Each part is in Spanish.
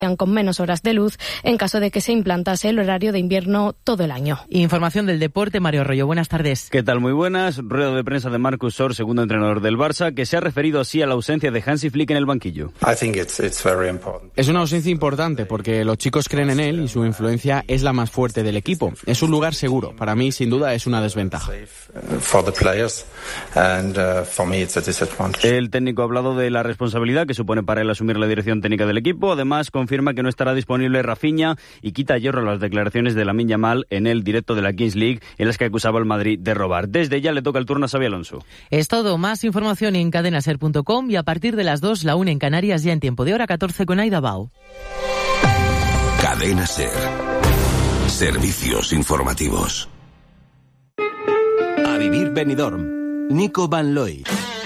con menos horas de luz en caso de que se implantase el horario de invierno todo el año. Información del deporte, Mario Arroyo. Buenas tardes. ¿Qué tal? Muy buenas. Rueda de prensa de Marcus Sor, segundo entrenador del Barça, que se ha referido así a la ausencia de Hansi Flick en el banquillo. Es una ausencia importante porque los chicos creen en él y su influencia es la más fuerte del equipo. Es un lugar seguro. Para mí, sin duda, es una desventaja. El técnico ha hablado de la responsabilidad que supone para él asumir la dirección técnica del equipo. Además, confirma que no estará disponible Rafinha y quita hierro a las declaraciones de Lamine Yamal en el directo de la Kings League, en las que acusaba al Madrid de robar. Desde ya le toca el turno a Xabi Alonso. Es todo. Más información en cadenaser.com y a partir de las 2, la 1 en Canarias, ya en tiempo de hora 14 con Aida Bao. Cadena Ser. Servicios informativos. A vivir Benidorm. Nico Van Looy.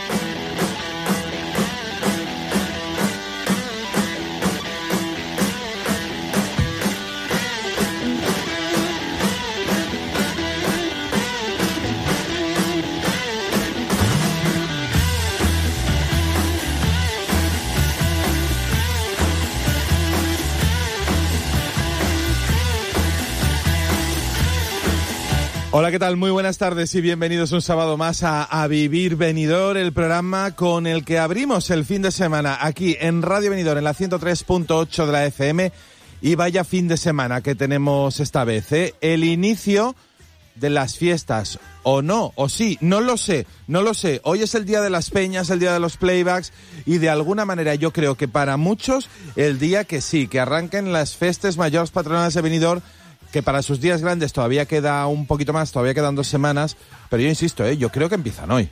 Hola, ¿qué tal? Muy buenas tardes y bienvenidos un sábado más a Vivir Benidorm, el programa con el que abrimos el fin de semana aquí en Radio Benidorm, en la 103.8 de la FM. Y vaya fin de semana que tenemos esta vez, ¿eh? El inicio de las fiestas, o no, o sí, no lo sé. Hoy es el día de las peñas, el día de los playbacks, y de alguna manera yo creo que para muchos el día que sí, que arranquen las festes mayores patronales de Benidorm, que para sus días grandes todavía queda un poquito más, todavía quedan 2 semanas, pero yo insisto, yo creo que empiezan hoy.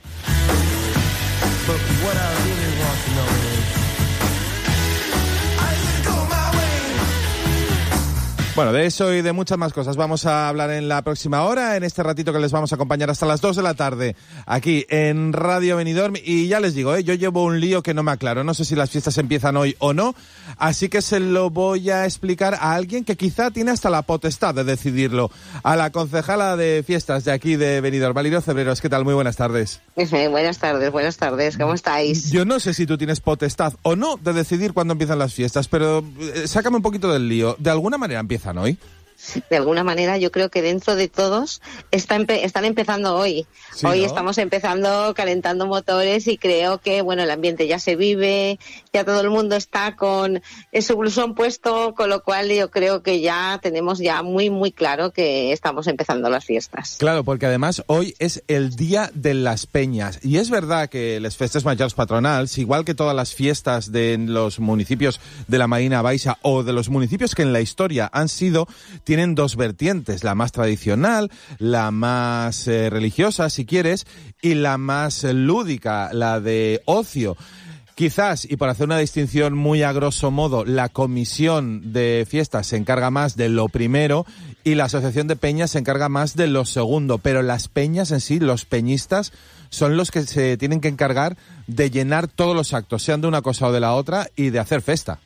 Bueno, de eso y de muchas más cosas vamos a hablar en la próxima hora, en este ratito que les vamos a acompañar hasta las 2 de la tarde, aquí en Radio Benidorm. Y ya les digo, yo llevo un lío que no me aclaro, no sé si las fiestas empiezan hoy o no, así que se lo voy a explicar a alguien que quizá tiene hasta la potestad de decidirlo, a la concejala de fiestas de aquí de Benidorm, Valerio Cebreros. ¿Qué tal? Muy buenas tardes. Buenas tardes, ¿cómo estáis? Yo no sé si tú tienes potestad o no de decidir cuándo empiezan las fiestas, pero sácame un poquito del lío. ¿De alguna manera empiezan hoy? De alguna manera yo creo que dentro de todos están empezando hoy. Sí, hoy, ¿no? Estamos empezando calentando motores y creo que el ambiente ya se vive, ya todo el mundo está con su blusón puesto, con lo cual yo creo que ya tenemos ya muy muy claro que estamos empezando las fiestas. Claro, porque además hoy es el día de las peñas y es verdad que las festes mayores patronals, igual que todas las fiestas de los municipios de la Marina Baixa o de los municipios que en la historia han sido, tienen 2 vertientes, la más tradicional, la más religiosa, si quieres, y la más lúdica, la de ocio. Quizás, y por hacer una distinción muy a grosso modo, la comisión de fiestas se encarga más de lo primero y la asociación de peñas se encarga más de lo segundo, pero las peñas en sí, los peñistas, son los que se tienen que encargar de llenar todos los actos, sean de una cosa o de la otra, y de hacer festa.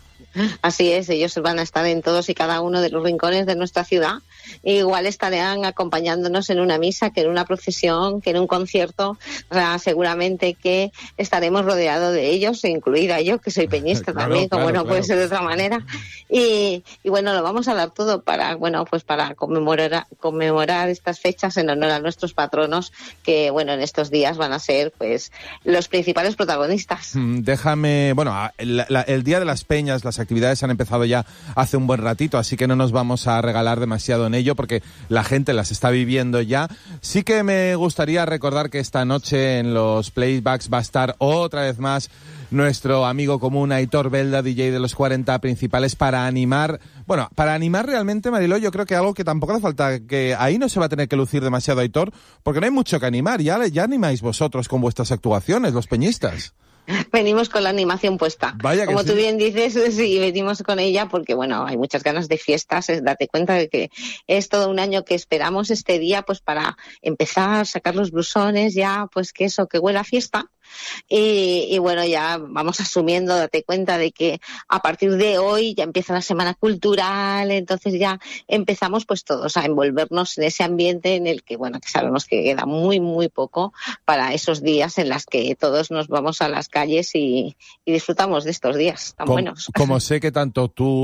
Así es, ellos van a estar en todos y cada uno de los rincones de nuestra ciudad. Igual estarán acompañándonos en una misa, que en una procesión, que en un concierto. O sea, seguramente que estaremos rodeados de ellos, incluida yo, que soy peñista también, como no puede ser de otra manera. Y lo vamos a dar todo para, para conmemorar estas fechas en honor a nuestros patronos, que, en estos días van a ser, los principales protagonistas. Déjame, el Día de las Peñas, las actividades han empezado ya hace un buen ratito, así que no nos vamos a regalar demasiado en ello porque la gente las está viviendo ya. Sí que me gustaría recordar que esta noche en los playbacks va a estar otra vez más nuestro amigo común Aitor Belda, DJ de los 40 principales, para animar realmente, Mariló, yo creo que algo que tampoco hace falta, que ahí no se va a tener que lucir demasiado Aitor, porque no hay mucho que animar, ya animáis vosotros con vuestras actuaciones, los peñistas. Venimos con la animación puesta. Vaya, como sí. Tú bien dices, sí, venimos con ella porque, hay muchas ganas de fiestas. Date cuenta de que es todo un año que esperamos este día, para empezar a sacar los blusones ya, que huela a fiesta. Y bueno, ya vamos asumiendo, date cuenta de que a partir de hoy ya empieza la Semana Cultural, entonces ya empezamos pues todos a envolvernos en ese ambiente en el que, bueno, que sabemos que queda muy, muy poco para esos días en las que todos nos vamos a las calles y disfrutamos de estos días tan buenos. Como sé que tanto tú